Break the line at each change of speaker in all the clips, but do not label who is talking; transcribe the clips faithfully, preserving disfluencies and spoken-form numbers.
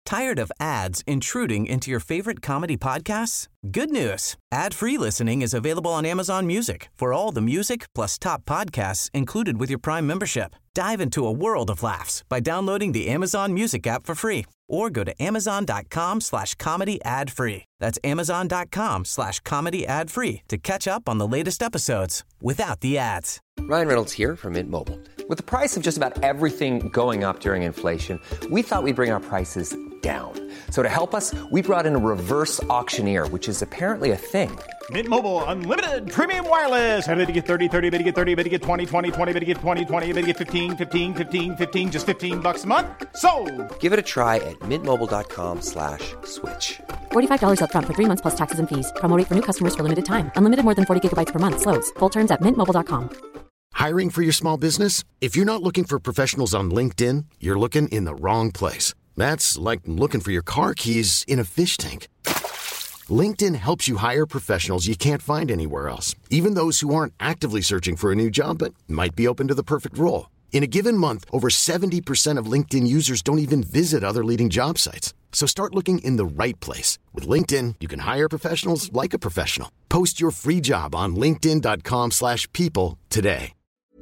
Tired of ads intruding into your favorite comedy podcasts? Good news. Ad-free listening is available on Amazon Music for all the music plus top podcasts included with your Prime membership. Dive into a world of laughs by downloading the Amazon Music app for free or go to amazon.com slash comedy ad free. That's amazon.com slash comedy ad free to catch up on the latest episodes without the ads.
Ryan Reynolds here from Mint Mobile. With the price of just about everything going up during inflation, we thought we'd bring our prices down. So to help us, we brought in a reverse auctioneer, which is apparently a thing.
Mint Mobile Unlimited Premium Wireless. How to get thirty, thirty, how to get thirty, how to get twenty, twenty, twenty, how to get twenty, twenty, how to get fifteen, fifteen, fifteen, fifteen, just fifteen bucks a month? Sold!
Give it a try at mintmobile.com slash switch.
forty-five dollars up front for three months plus taxes and fees. Promo rate for new customers for limited time. Unlimited more than forty gigabytes per month. Slows full terms at mint mobile dot com.
Hiring for your small business? If you're not looking for professionals on LinkedIn, you're looking in the wrong place. That's like looking for your car keys in a fish tank. LinkedIn helps you hire professionals you can't find anywhere else, even those who aren't actively searching for a new job but might be open to the perfect role. In a given month, over seventy percent of LinkedIn users don't even visit other leading job sites. So start looking in the right place. With LinkedIn, you can hire professionals like a professional. Post your free job on linkedin.com slash people today.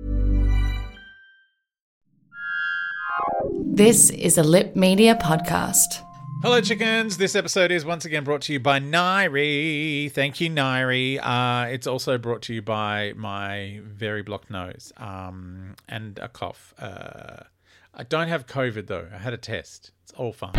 This is a Lip Media podcast.
Hello, chickens. This episode is once again brought to you by Nairi. Thank you, Nairi. Uh, it's also brought to you by my very blocked nose um, and a cough. Uh, I don't have COVID, though. I had a test. It's all fine.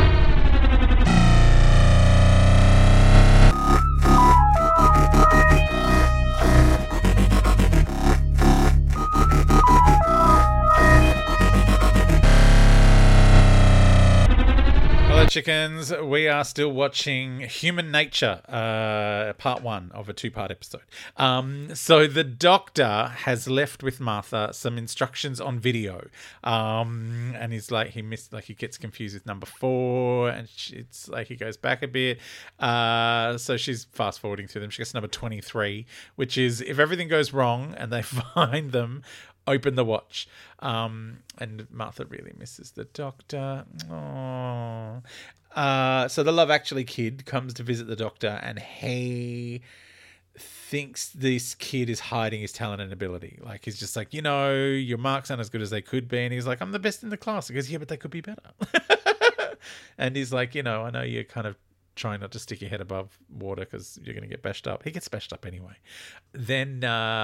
Hello, chickens. We are still watching Human Nature, uh, part one of a two-part episode. Um, so the doctor has left with Martha some instructions on video, um, and he's like he missed, like he gets confused with number four, and she, it's like he goes back a bit. Uh, so she's fast forwarding through them. She gets number twenty-three, which is if everything goes wrong and they find them, open the watch. Um, and Martha really misses the doctor. Aww. Uh, so the Love Actually kid comes to visit the doctor, and he thinks this kid is hiding his talent and ability. Like, he's just like, you know, your marks aren't as good as they could be. And he's like, I'm the best in the class. He goes, yeah, but they could be better. And he's like, you know, I know you're kind of trying not to stick your head above water because you're going to get bashed up. He gets bashed up anyway. Then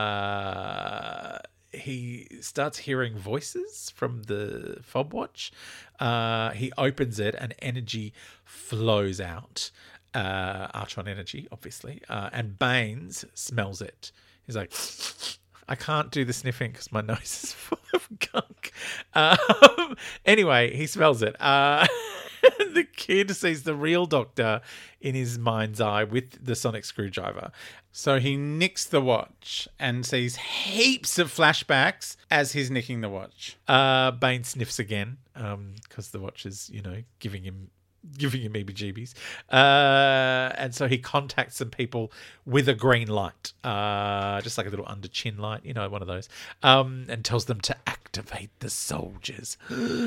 uh, he starts hearing voices from the fob watch. Uh, he opens it and energy flows out. Uh, Artron energy, obviously. Uh, and Baines smells it. He's like, I can't do the sniffing because my nose is full of gunk. Um, anyway, he smells it. Uh, the kid sees the real doctor in his mind's eye with the sonic screwdriver. So he nicks the watch and sees heaps of flashbacks as he's nicking the watch. Uh, Bane sniffs again because um, the watch is, you know, giving him giving him heebie-jeebies. Uh, and so he contacts some people with a green light, uh, just like a little under-chin light, you know, one of those, um, and tells them to activate the soldiers.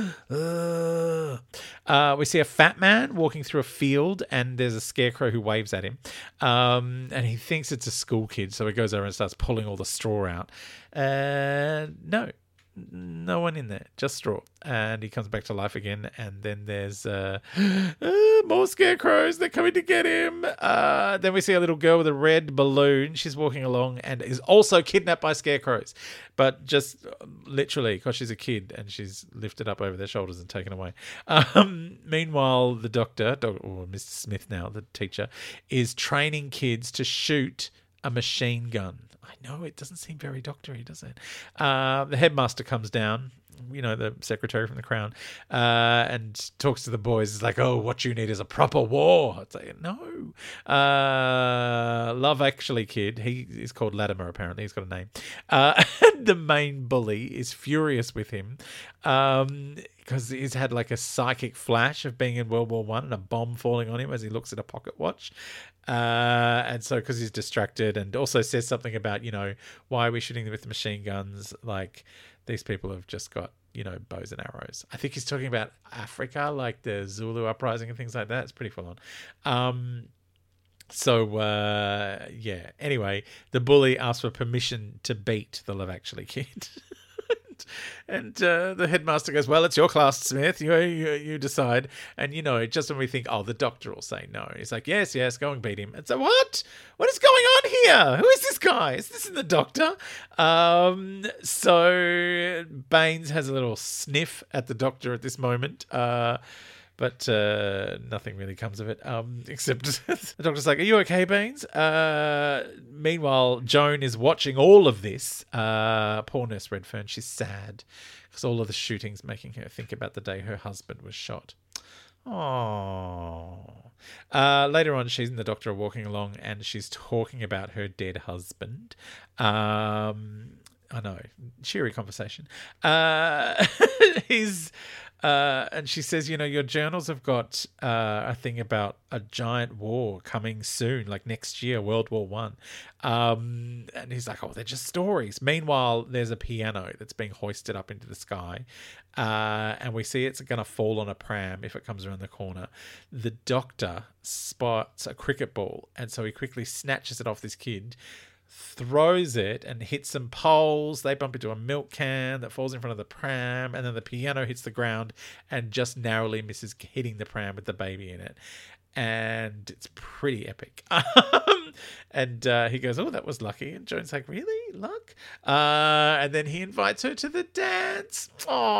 uh, we see a fat man walking through a field, and there's a scarecrow who waves at him. Um, and he thinks it's a school kid, so he goes over and starts pulling all the straw out. Uh, no. No one in there, just straw. And he comes back to life again. And then there's uh, uh, more scarecrows. They're coming to get him. Uh, then we see a little girl with a red balloon. She's walking along and is also kidnapped by scarecrows. But just literally because she's a kid and she's lifted up over their shoulders and taken away. Um, meanwhile, the doctor, or Mister Smith now, the teacher, is training kids to shoot a machine gun. I know, it doesn't seem very doctory, does it? Uh, the headmaster comes down, you know, the secretary from the Crown, uh, and talks to the boys. It's like, oh, what you need is a proper war. It's like, no. Uh, Love Actually kid, he is called Latimer, apparently. He's got a name. Uh, the main bully is furious with him um, because he's had like a psychic flash of being in World War One and a bomb falling on him as he looks at a pocket watch. Uh, and so because he's distracted, and also says something about, you know, why are we shooting them with the machine guns? Like, these people have just got you know, bows and arrows. I think he's talking about Africa, like the Zulu uprising and things like that. It's pretty full on. Um, so, uh, yeah. Anyway, the bully asks for permission to beat the Love Actually kid. And uh, the headmaster goes, well, it's your class, Smith. You, you you decide. And, you know, just when we think, oh, the doctor will say no. He's like, yes, yes, go and beat him. And so, what? What is going on here? Who is this guy? Is this the doctor? Um, so Baines has a little sniff at the doctor at this moment. Uh, but uh, nothing really comes of it, um, except the doctor's like, are you okay, Baines? Uh, meanwhile, Joan is watching all of this. Uh, poor Nurse Redfern, she's sad because all of the shooting's making her think about the day her husband was shot. Oh. Uh, later on, she and the doctor are walking along and she's talking about her dead husband. Um, I know, cheery conversation. Uh, he's... Uh, and she says, you know, your journals have got uh, a thing about a giant war coming soon, like next year, World War One. Um, and he's like, oh, they're just stories. Meanwhile, there's a piano that's being hoisted up into the sky. Uh, and we see it's going to fall on a pram if it comes around the corner. The doctor spots a cricket ball. And so he quickly snatches it off this kid, throws it and hits some poles. They bump into a milk can that falls in front of the pram, and then the piano hits the ground and just narrowly misses hitting the pram with the baby in it. And it's pretty epic. Um, and uh, he goes, oh, that was lucky. And Joan's like, really? Luck? Uh, and then he invites her to the dance.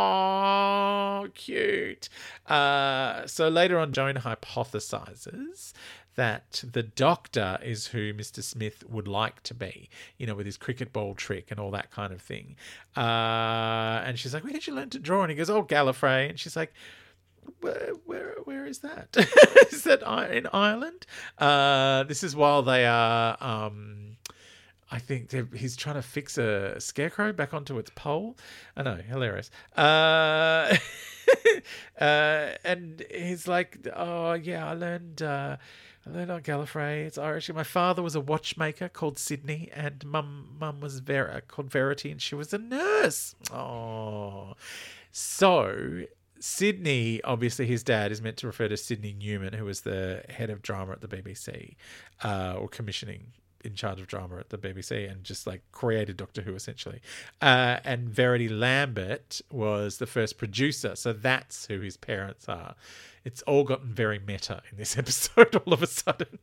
Oh, cute. Uh, so later on, Joan hypothesizes that the doctor is who Mister Smith would like to be, you know, with his cricket ball trick and all that kind of thing. Uh, and she's like, where did you learn to draw? And he goes, oh, Gallifrey. And she's like, where where, where is that? Is that in Ireland? Uh, this is while they are... Um, I think he's trying to fix a scarecrow back onto its pole. I know, hilarious. Uh, uh, and he's like, oh, yeah, I learned... Uh, I learned on Gallifrey. It's Irish. My father was a watchmaker called Sydney, and mum mum was Vera, called Verity, and she was a nurse. Oh. So... Sydney, obviously his dad is meant to refer to Sydney Newman, who was the head of drama at the B B C, uh, or commissioning in charge of drama at the B B C, and just like created Doctor Who essentially. Uh, and Verity Lambert was the first producer, so that's who his parents are. It's all gotten very meta in this episode all of a sudden.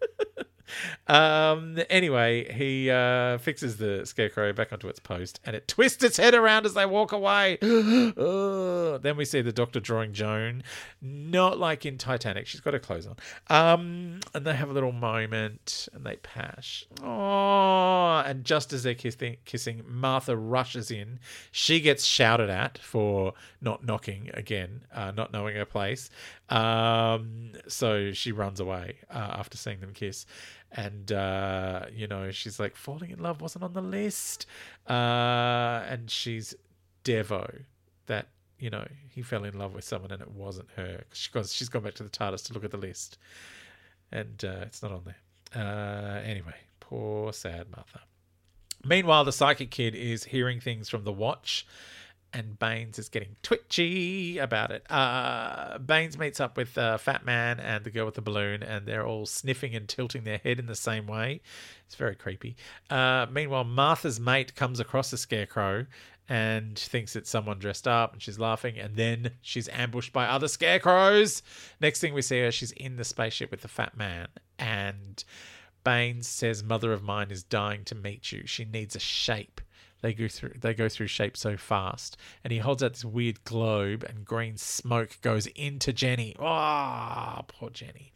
Um. Anyway, he uh, fixes the scarecrow back onto its post, and it twists its head around as they walk away. Oh. Then we see the Doctor drawing Joan, not like in Titanic. She's got her clothes on. Um. And they have a little moment, and they pash. Oh. And just as they're kissing, kissing, Martha rushes in. She gets shouted at for not knocking again, uh, not knowing her place. Um. So she runs away uh, after seeing them kiss. And, uh, you know, she's like, falling in love wasn't on the list. Uh, and she's Devo, that, you know, he fell in love with someone and it wasn't her. She goes, she's gone back to the TARDIS to look at the list. And uh, it's not on there. Uh, anyway, poor, sad Martha. Meanwhile, the psychic kid is hearing things from the Watch, and Baines is getting twitchy about it. Uh, Baines meets up with uh, Fat Man and the girl with the balloon, and they're all sniffing and tilting their head in the same way. It's very creepy. Uh, meanwhile, Martha's mate comes across the scarecrow and thinks it's someone dressed up, and she's laughing, and then she's ambushed by other scarecrows. Next thing we see her, she's in the spaceship with the Fat Man, and Baines says, mother of mine is dying to meet you. She needs a shape. They go through they go through shape so fast. And he holds out this weird globe, and green smoke goes into Jenny. Ah, oh, poor Jenny.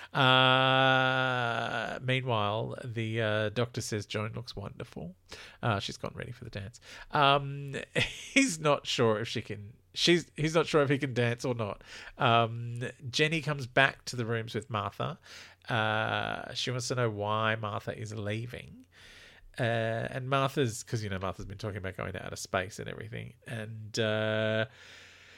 Uh, meanwhile, the uh, doctor says Joan looks wonderful. Uh, she's gotten ready for the dance. Um, he's not sure if she can... She's he's not sure if he can dance or not. Um, Jenny comes back to the rooms with Martha. Uh, she wants to know why Martha is leaving. Uh, and Martha's, because, you know, Martha's been talking about going to outer space and everything. And uh,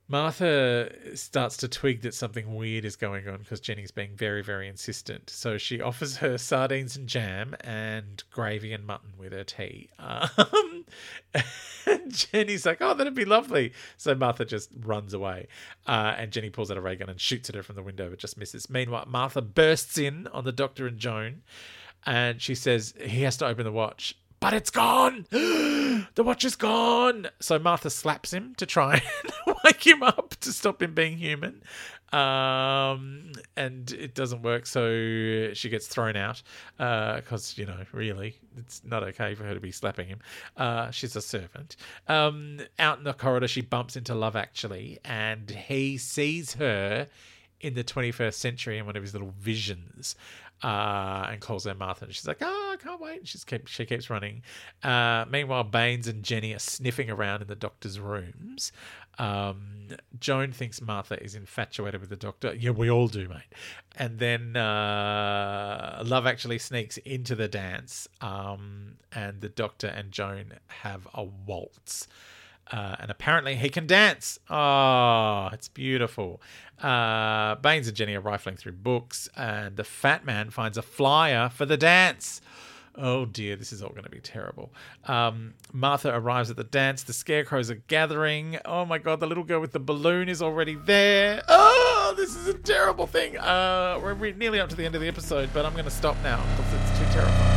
Martha starts to twig that something weird is going on because Jenny's being very, very insistent. So she offers her sardines and jam and gravy and mutton with her tea. Um, and Jenny's like, oh, that'd be lovely. So Martha just runs away. Uh, and Jenny pulls out a ray gun and shoots at her from the window, but just misses. Meanwhile, Martha bursts in on the Doctor and Joan. And she says he has to open the watch. But it's gone. The watch is gone. So Martha slaps him to try and wake him up to stop him being human. Um, and it doesn't work. So she gets thrown out because, uh, you know, really, it's not okay for her to be slapping him. Uh, she's a servant. Um, out in the corridor, she bumps into Love Actually, and he sees her in the twenty-first century in one of his little visions. Uh, and calls her Martha, and she's like, oh, I can't wait. And she's keep, she keeps running. Uh, meanwhile, Baines and Jenny are sniffing around in the Doctor's rooms. Um, Joan thinks Martha is infatuated with the Doctor. Yeah, we all do, mate. And then uh, Love Actually sneaks into the dance, um, and the Doctor and Joan have a waltz. Uh, and apparently he can dance. Oh, it's beautiful. Uh, Baines and Jenny are rifling through books, and the fat man finds a flyer for the dance. Oh dear, this is all going to be terrible. Um, Martha arrives at the dance. The scarecrows are gathering. Oh my God, the little girl with the balloon is already there. Oh, this is a terrible thing. Uh, we're, we're nearly up to the end of the episode, but I'm going to stop now because it's too terrifying.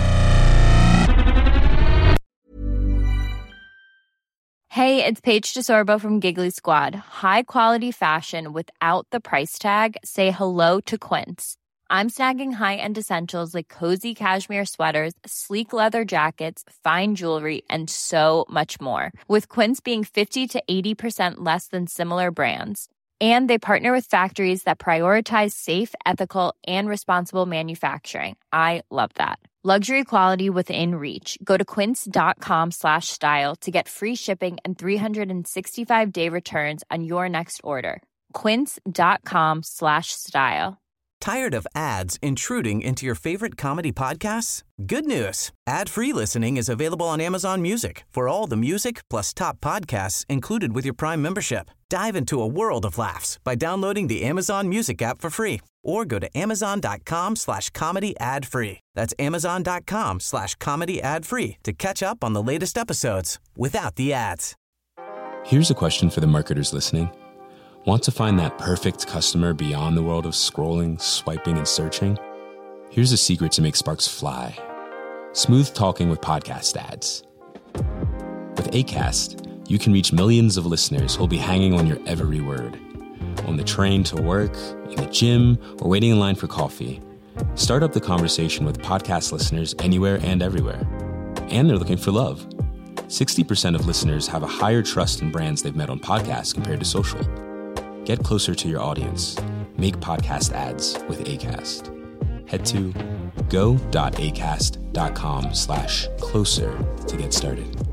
Hey, it's Paige DeSorbo from Giggly Squad. High quality fashion without the price tag. Say hello to Quince. I'm snagging high-end essentials like cozy cashmere sweaters, sleek leather jackets, fine jewelry, and so much more. With Quince being fifty to eighty percent less than similar brands. And they partner with factories that prioritize safe, ethical, and responsible manufacturing. I love that. Luxury quality within reach. Go to quince.com slash style to get free shipping and three sixty-five day returns on your next order. Quince.com slash style.
Tired of ads intruding into your favorite comedy podcasts? Good news. Ad-free listening is available on Amazon Music for all the music plus top podcasts included with your Prime membership. Dive into a world of laughs by downloading the Amazon Music app for free or go to amazon.com slash comedy ad free. That's amazon.com slash comedy ad free to catch up on the latest episodes without the ads.
Here's a question for the marketers listening. Want to find that perfect customer beyond the world of scrolling, swiping, and searching? Here's a secret to make sparks fly. Smooth talking with podcast ads. With Acast, you can reach millions of listeners who'll be hanging on your every word. On the train to work, in the gym, or waiting in line for coffee. Start up the conversation with podcast listeners anywhere and everywhere. And they're looking for love. sixty percent of listeners have a higher trust in brands they've met on podcasts compared to social. Get closer to your audience. Make podcast ads with Acast. Head to go.acast.com slash closer to get started.